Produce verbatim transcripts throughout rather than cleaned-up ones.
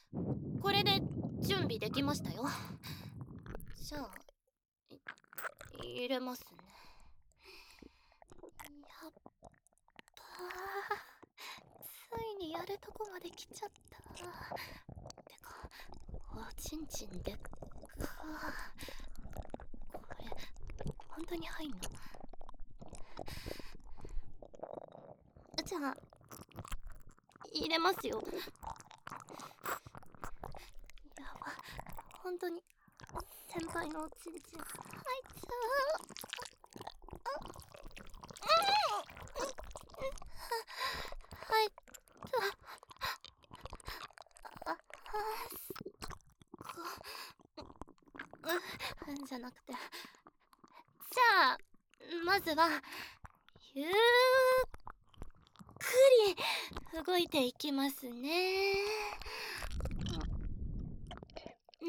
これで準備できましたよ。じゃあ入れますね。やっばー、ついにやるとこまで来ちゃった。てかおちんちんでっか。これ本当に入んの？じゃあ入れますよ。やば、本当に先輩のおちんちん入っちゃう。入った。あ、あ、すっご、じゃなくて、じゃあまずはゆっくり動いていきますね。うん。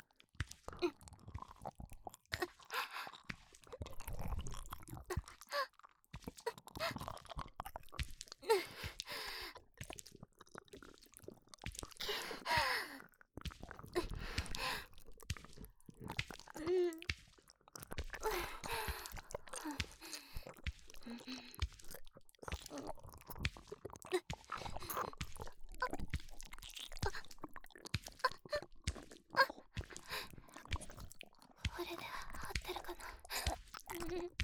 これで合ってるかな。うん、全然余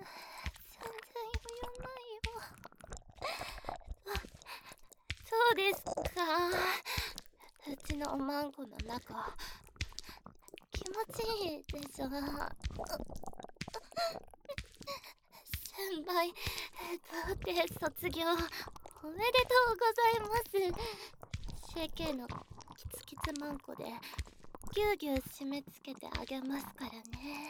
裕ないよ。あ、そうですか。うちのおまんこの中気持ちいいでしょ。先輩、童貞卒業おめでとうございます。 シェーケー のキツキツマンコでぎゅうぎゅう締め付けてあげますからね。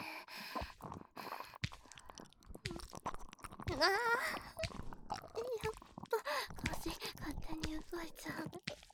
ああ、やっぱ腰勝手に動いちゃう。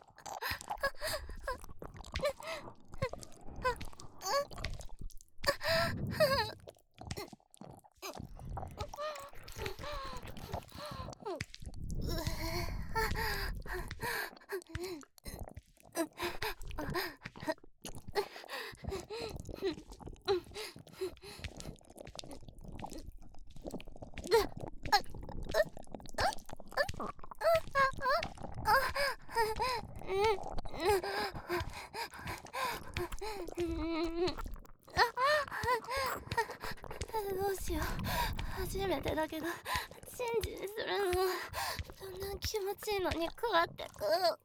どうしよう、初めてだけどチェンジするのそんな気持ちいいのに変わってく。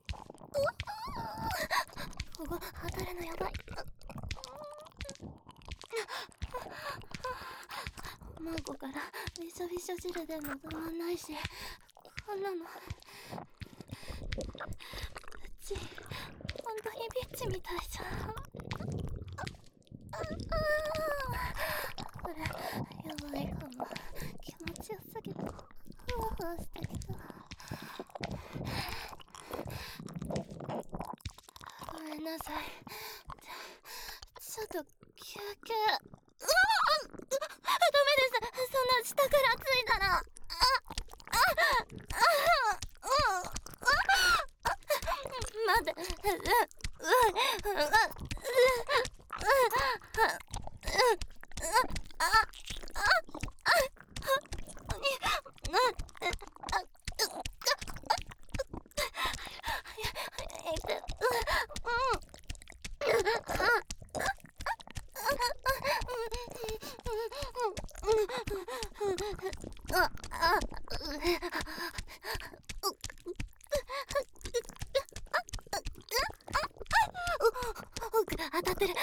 ここ当たるのやばい。マンコからびしょびしょ汁でも止まんないし、こんなのうち本当にビッチみたいじゃん。これやばいかも。気持ちよすぎてふわふわしてきた。ごめんなさい。ちょっと休憩。うわあ、ダメです。そんな下からついたら。ああああ、うん、待って。ううううう当たってる。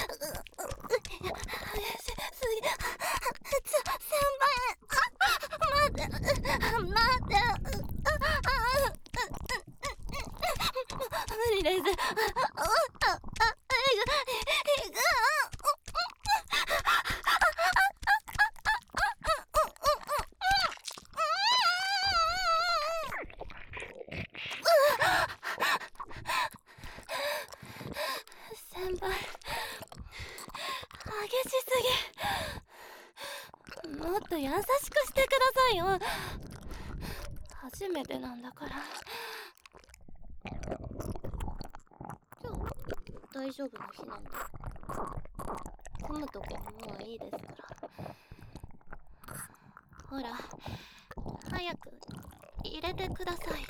無理です。先輩、激しすぎ。もっと優しくしてくださいよ。初めてなんだから。ちょ大丈夫な日なんだ。組むとこももういいですから。ほら、早く入れてください。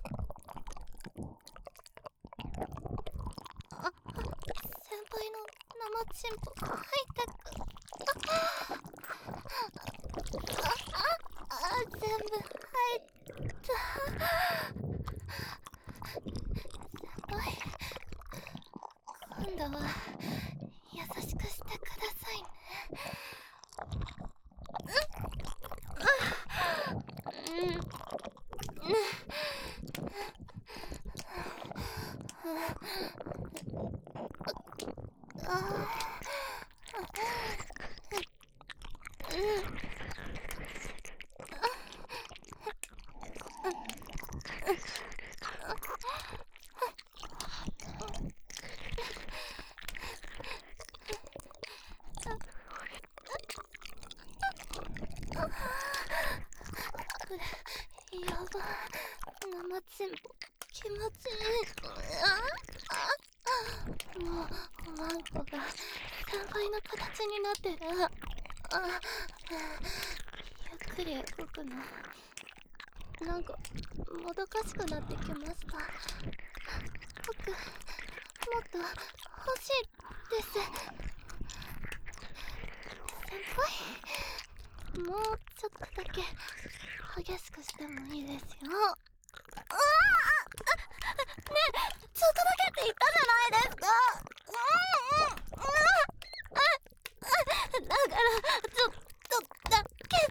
あ、先輩の生チンポ入ってく。あああ、全部入った。先輩、今度は優しくしてくださいね。うん、うん、ああ、うん。これやば、生チンポ気持ちいい。ああ、もうワンコが先輩の形になってる。あ、ゆっくり動くのなんかもどかしくなってきました。僕もっと欲しいです。先輩、もうちょっとだけ激しくしてもいいですよ。うわあ、ねえ、ちょっとだけって言ったじゃないですか。だからちょっとだけって。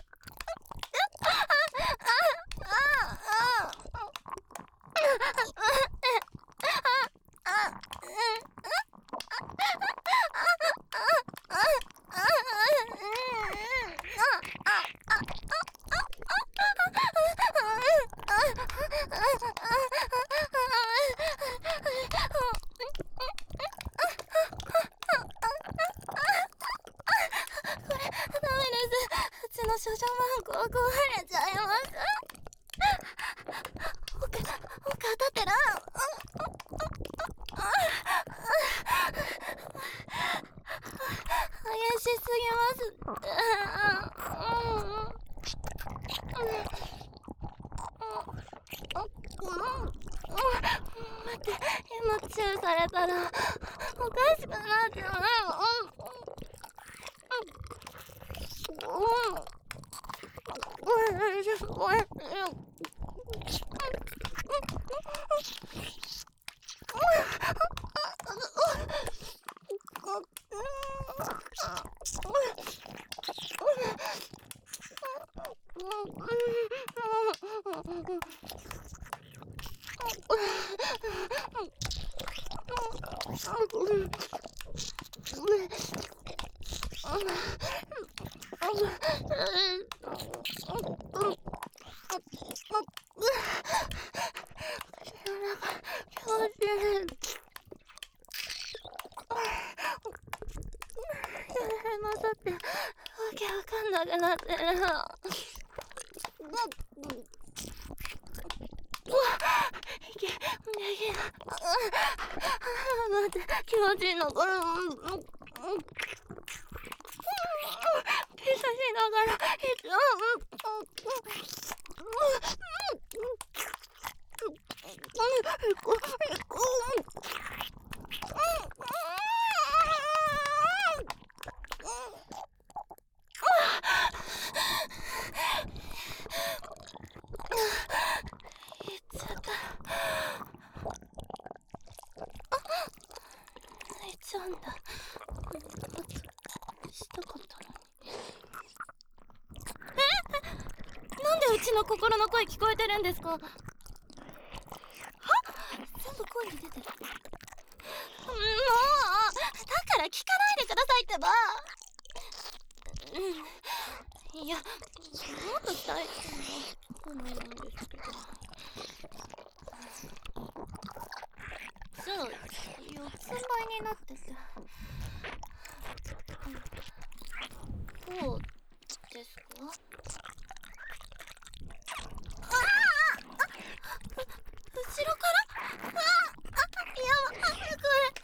少女マンコは壊れちゃいます。奥、奥当たってる。激しすぎます。待って、今チューされたらおかしくなっちゃう。混ざってわけわかんなくなってる。うわっ、息、息が待って、気持ちいいのこれ。キスしながら息を言っちゃった。泣いちゃうんだ。したかったのに。え？なんでうちの心の声聞こえてるんですか？は？全部声に出てる。もうだから聞かないでくださいってば。うん、いや、もっとしたいと思うんですけど。じゃあ四つ倍になってて、どうですか？ああ、後ろから、ああ、やばい、これ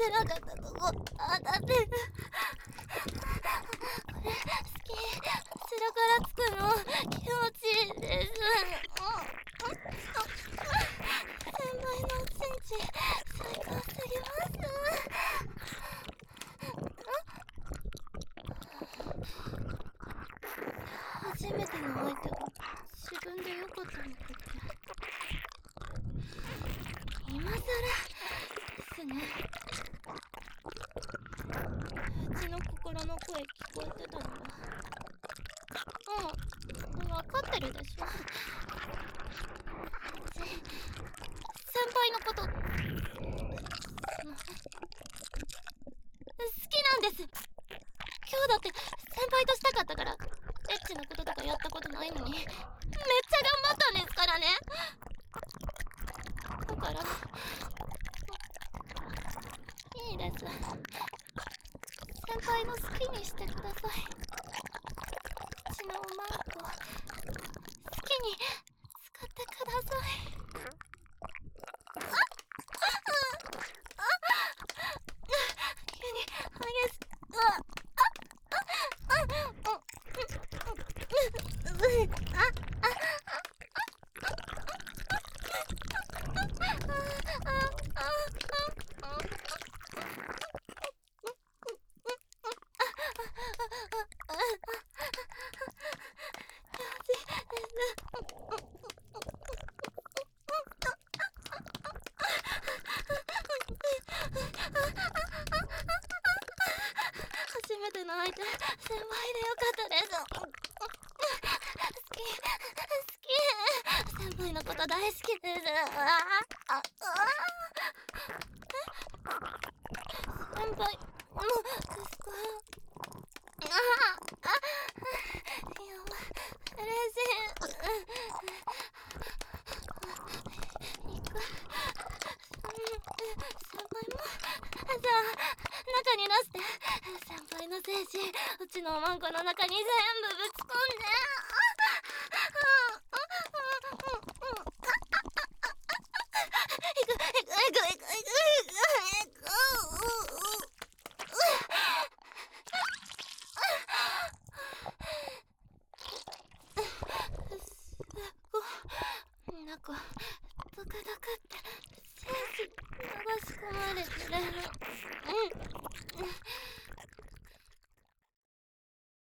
なかったとこ当たってる。これ好き。背からつくの気持ちいいです。先輩のチンチ最高すぎます。初めての相手が自分でよかったのかって。今さらですね。うちの心の声聞こえてたのは。うん、分かってるでしょ。うち先輩のこと好きなんです。今日だって先輩としたかったから。エッチなこととかやったことないのにめっちゃ頑張ったんですからね。だからいいです。先輩の好きにしてください。うちのおまんこ好きに使ってください。急に激しくあ初めての相手、先輩でよかったです。好き、好き。先輩のこと大好きです。ああ先輩、もうですか。ああいや、嬉しい。いく。先輩もじゃあ中に出して。先輩の精子うちのおまんこの中に全部ぶち込んで。いくいくいくいくいくいくいく。なんかドクドクって精子流し込まれてる。